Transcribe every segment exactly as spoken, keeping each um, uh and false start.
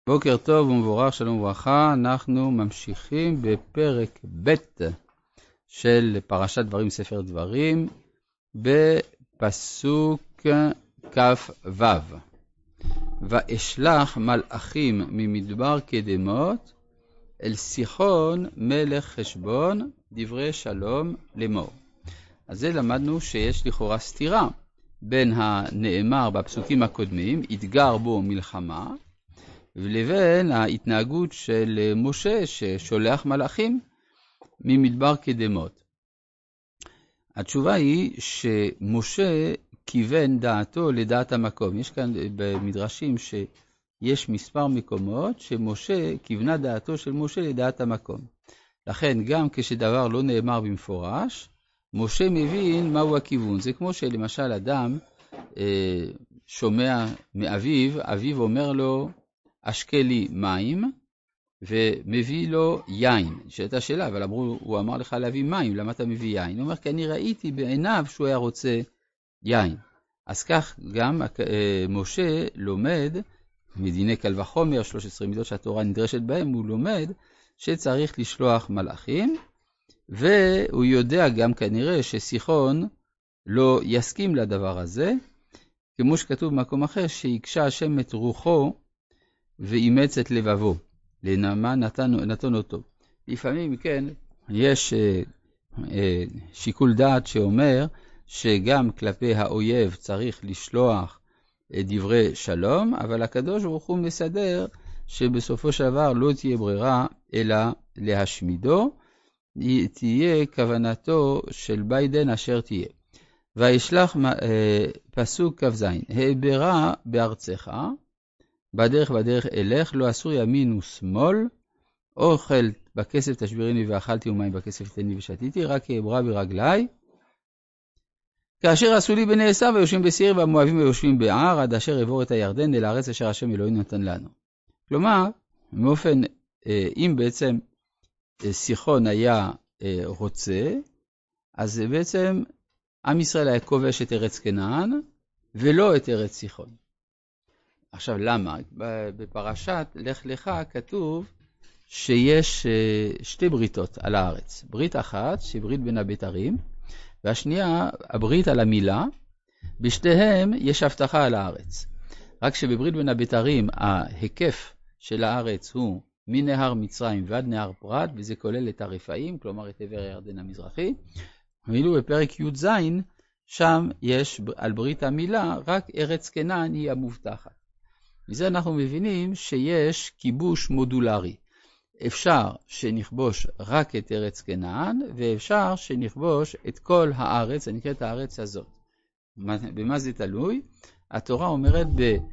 בוקר טוב ומבורך, שלום וברכה. אנחנו ממשיכים בפרק ב' של פרשת דברים, ספר דברים, בפסוק כ"ו. ואשלח מלאכים ממדבר קדמות אל סיחון מלך חשבון דברי שלום לאמור. אז זה למדנו שיש לכאורה סתירה בין הנאמר בפסוקים הקודמים, אתגר בו מלחמה, ולבין ההתנהגות של משה ששולח מלאכים ממדבר קדמות. התשובה היא שמשה כיוון דעתו לדעת המקום. יש כאן במדרשים שיש מספר מקומות שמשה כיוונה דעתו של משה לדעת המקום. לכן גם כשדבר לא נאמר במפורש, משה מבין מהו הכיוון. זה כמו שלמשל אדם אה, שומע מאביו, אביו אומר לו, אשקה לי מים, ומביא לו יין. שאתה שאלה, אבל אמרו, הוא אמר לך להביא מים, למה אתה מביא יין? הוא אומר, כי אני ראיתי בעיניו שהוא היה רוצה יין. אז כך גם משה לומד, מדיני קל וחומר, שלוש עשרה מידות שהתורה נדרשת בהם, הוא לומד שצריך לשלוח מלאכים, והוא יודע גם כנראה שסיחון לא יסכים לדבר הזה, כמו שכתוב במקום אחר, שיקשה השם את רוחו, ואימץ את לבבו, לנעמה נתן, נתן אותו. לפעמים כן, יש אה, אה, שיקול דעת שאומר שגם כלפי האויב צריך לשלוח אה, דברי שלום, אבל הקדוש ברוך הוא מסדר שבסופו של דבר לא תהיה ברירה אלא להשמידו, תהיה כוונתו של ביידן אשר תהיה. וישלח אה, פסוק כ"ז, העברה בארצך, בדרך בדרך אלך, לא אסור ימין ושמאל, אוכל בכסף תשביריני ואכלתי ומים בכסף תני ושתיתי, רק העברה ברגלי. כאשר עשו לי בני עשיו ויושבים בסיר והמואבים ויושבים בער, עד אשר עבור את הירדן אל הארץ אשר השם אלוהינו נתן לנו. כלומר, באופן, אם בעצם סיחון היה רוצה, אז בעצם עם ישראל היה כובש את ארץ כנען, ולא את ארץ סיחון. עכשיו למה? בפרשת לך לך כתוב שיש שתי בריתות על הארץ. ברית אחת שהיא ברית בין הבתרים, והשנייה הברית על המילה, בשתיהם יש הבטחה על הארץ. רק שבברית בין הבתרים ההיקף של הארץ הוא מנהר מצרים ועד נהר פרת, וזה כולל את הרפאים, כלומר את עבר הירדן המזרחי. ואילו בפרק י"ז שם יש על ברית המילה רק ארץ כנען היא המובטחת. מזה אנחנו מבינים שיש כיבוש מודולרי. אפשר שנכבוש רק את ארץ כנען, ואפשר שנכבוש את כל הארץ, הנקראת הארץ הזאת. במה זה תלוי? התורה אומרת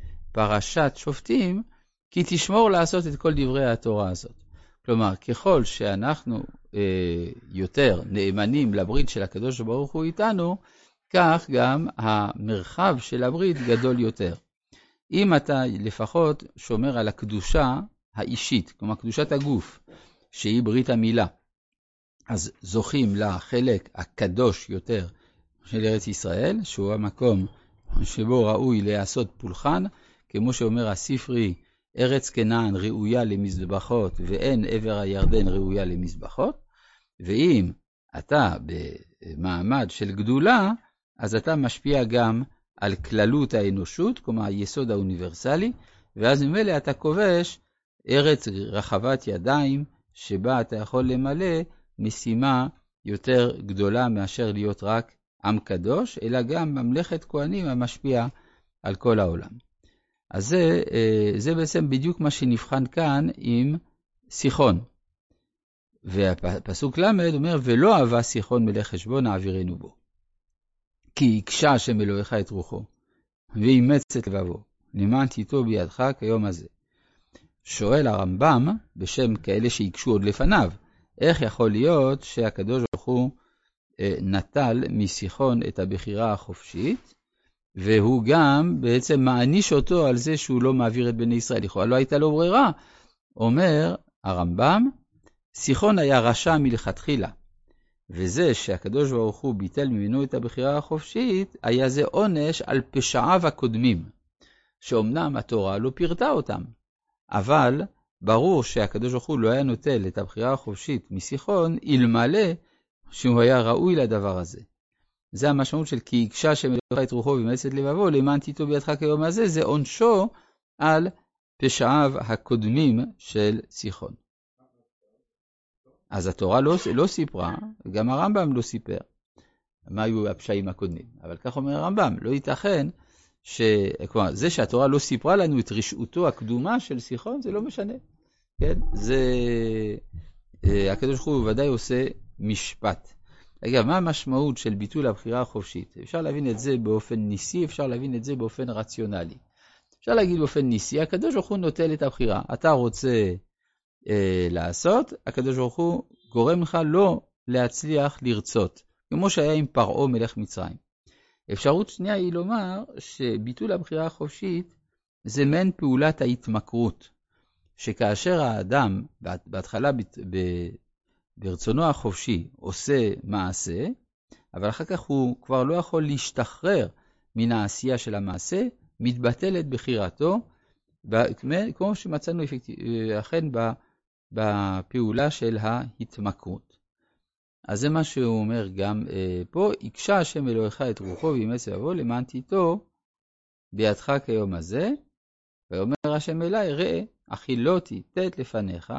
בפרשת שופטים, כי תשמור לעשות את כל דברי התורה הזאת. כלומר, ככל שאנחנו אה, יותר נאמנים לברית של הקדוש ברוך הוא איתנו, כך גם המרחב של הברית גדול יותר. אם אתה לפחות שומר על הקדושה האישית, כלומר קדושת הגוף, שהיא ברית המילה, אז זוכים לחלק הקדוש יותר של ארץ ישראל, שהוא המקום שבו ראוי לעשות פולחן, כמו שאומר הספרי, ארץ כנען ראויה למזבחות, ואין עבר הירדן ראויה למזבחות, ואם אתה במעמד של גדולה, אז אתה משפיע גם על כללות האנושות, כלומר היסוד האוניברסלי, ואז ממילא אתה כובש ארץ רחבת ידיים, שבה אתה יכול למלא משימה יותר גדולה מאשר להיות רק עם קדוש, אלא גם ממלכת כהנים המשפיע על כל העולם. אז זה, זה בעצם בדיוק מה שנבחן כאן עם סיחון. והפסוק למד אומר, ולא אהבה סיחון מלך חשבון העבירנו בו. כי הקשה השם אלוהיך את רוחו, ואימץ את לבבו, למען תיטו בידך כיום הזה. שואל הרמב"ם, בשם כאלה שיקשו עוד לפניו, איך יכול להיות שהקדוש ברוך הוא אה, נטל מסיחון את הבחירה החופשית, והוא גם בעצם מעניש אותו על זה שהוא לא מעביר את בני ישראל. לכאורה לא הייתה לו ברירה. אומר הרמב"ם, סיחון היה רשע מלכתחילה, וזה שהקדוש ברוך הוא ביטל ממנו את הבחירה החופשית, היה זה עונש על פשעיו הקודמים, שאומנם התורה לא פירטה אותם, אבל ברור שהקדוש ברוך הוא לא היה נוטל את הבחירה החופשית מסיחון, אלמלא שהוא היה ראוי לדבר הזה. זה המשמעות של כי יקשה השם אלוהיך את רוחו וימאס את לבבו, למען תיטול בידך כיום הזה, זה עונשו על פשעיו הקודמים של סיחון. אז התורה לא, לא סיפרה, גם הרמב"ם לא סיפר מה היו הפשעים הקודמים. אבל כך אומר הרמב"ם, לא ייתכן ש... כלומר, זה שהתורה לא סיפרה לנו את רשעותו הקדומה של סיחון, זה לא משנה. כן? זה... הקדוש ברוך הוא ודאי עושה משפט. אגב, מה המשמעות של ביטול הבחירה החופשית? אפשר להבין את זה באופן ניסי, אפשר להבין את זה באופן רציונלי. אפשר להגיד באופן ניסי, הקדוש ברוך הוא נוטל את הבחירה. אתה רוצה אה, לעשות, הקדוש ברוך הוא גורם לך לא להצליח לרצות, כמו שהיה עם פרעה מלך מצרים. אפשרות שנייה היא לומר שביטול הבחירה החופשית זה מעין פעולת ההתמכרות, שכאשר האדם בהתחלה ב- ברצונו החופשי עושה מעשה, אבל אחר כך הוא כבר לא יכול להשתחרר מן העשייה של המעשה, מתבטלת בחירתו, כמו שמצאנו אכן בפעולה של ההתמכרות. אז זה מה שהוא אומר גם פה, יקשה השם אלוהיך את רוחו וימאס לבבו למען תיטול בידך כיום הזה, ואומר השם אליי, ראה, אכילותי תת לפניך,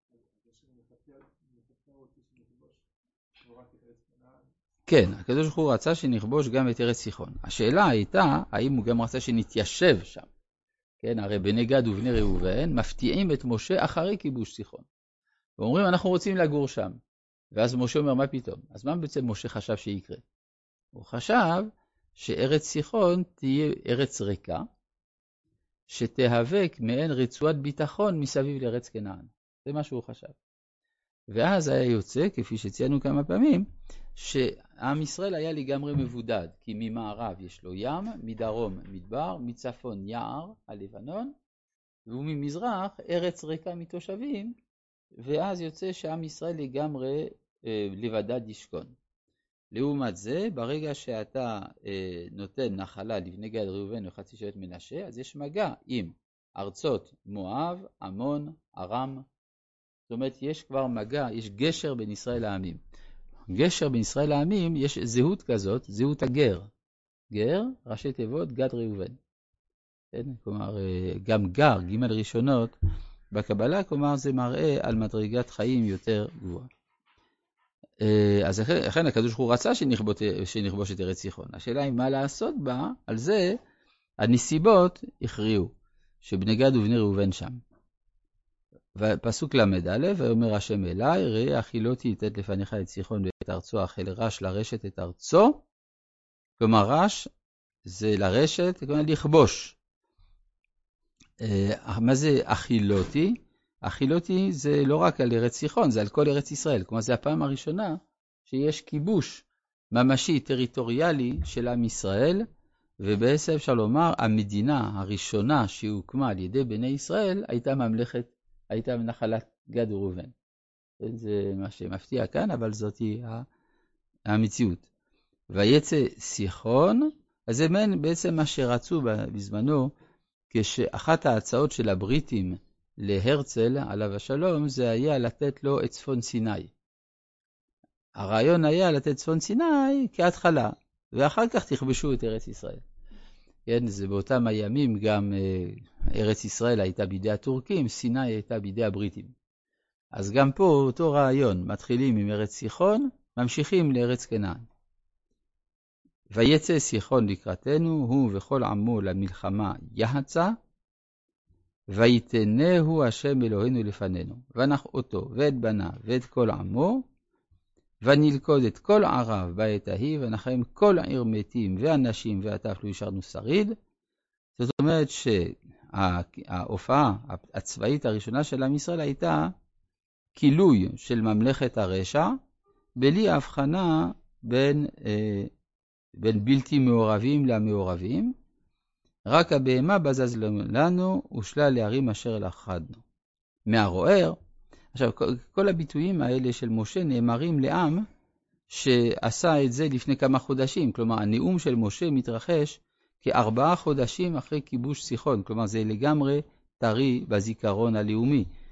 כן, הקדוש ברוך הוא רצה שנכבוש גם את ארץ סיחון. השאלה הייתה, האם הוא גם רצה שנתיישב שם. כן, הרי בני גד ובני ראובן מפתיעים את משה אחרי כיבוש סיחון. ואומרים, אנחנו רוצים לגור שם. ואז משה אומר, מה פתאום? אז מה בעצם משה חשב שיקרה? הוא חשב שארץ סיחון תהיה ארץ ריקה, שתהווה מעין רצועת ביטחון מסביב לארץ כנען. זה מה שהוא חשב. ואז היה יוצא, כפי שציינו כמה פעמים, שעם ישראל היה לגמרי מבודד, כי ממערב יש לו ים, מדרום מדבר, מצפון יער, הלבנון, וממזרח ארץ ריקה מתושבים, ואז יוצא שעם ישראל לגמרי אה, לבדד ישכון. לעומת זה, ברגע שאתה אה, נותן נחלה לבני גד ראובן וחצי שבט מנשה, אז יש מגע עם ארצות מואב, עמון, ארם. זאת אומרת, יש כבר מגע, יש גשר בין ישראל לעמים. גשר בין ישראל לעמים, יש זהות כזאת, זהות הגר. גר, ראשי תיבות, גד ראובן. כן? כלומר, גם גר, ג' ראשונות, בקבלה, כלומר, זה מראה על מדרגת חיים יותר גבוהה. אז לכן הקדוש ברוך הוא רצה שנכבוש את ארץ סיחון. השאלה היא מה לעשות בה, על זה הנסיבות הכריעו, שבני גד ובני ראובן שם. ופסוק למד א', ואומר השם אליי, ראה אכילותי תת לפניך את סיחון ואת ארצו, אכל רש לרשת את ארצו. כלומר רש זה לרשת, כלומר לכבוש. מה זה אכילותי? אכילותי זה לא רק על ארץ סיחון, זה על כל ארץ ישראל. כלומר זה הפעם הראשונה שיש כיבוש ממשי טריטוריאלי של עם ישראל, ובעצם אפשר לומר המדינה הראשונה שהוקמה על ידי בני ישראל הייתה ממלכת, הייתה נחלת גד וראובן. זה מה שמפתיע כאן, אבל זאת היא המציאות. ויצא סיחון, אז זה בעצם מה שרצו בזמנו, כשאחת ההצעות של הבריטים להרצל עליו השלום, זה היה לתת לו את צפון סיני. הרעיון היה לתת צפון סיני כהתחלה, ואחר כך תכבשו את ארץ ישראל. כן, זה באותם הימים גם ארץ ישראל הייתה בידי הטורקים, סיני הייתה בידי הבריטים. אז גם פה אותו רעיון, מתחילים עם ארץ סיחון, ממשיכים לארץ כנען. ויצא סיחון לקראתנו, הוא וכל עמו למלחמה יחצה, ויתנהו השם אלוהינו לפנינו, ונח אותו ואת בניו ואת כל עמו, ונלכוד את כל ערב בעת ההיא, ונחם כל העיר מתים ואנשים והטף לא השארנו שריד. זאת אומרת שההופעה הצבאית הראשונה של עם ישראל הייתה כילוי של ממלכת הרשע, בלי הבחנה בין, אה, בין בלתי מעורבים למעורבים, רק הבהמה בזז לנו ושלל להרים אשר לכדנו. מהרוער, עכשיו כל, כל הביטויים האלה של משה נאמרים לעם שעשה את זה לפני כמה חודשים, כלומר הנאום של משה מתרחש כארבעה חודשים אחרי כיבוש סיחון, כלומר זה לגמרי טרי בזיכרון הלאומי.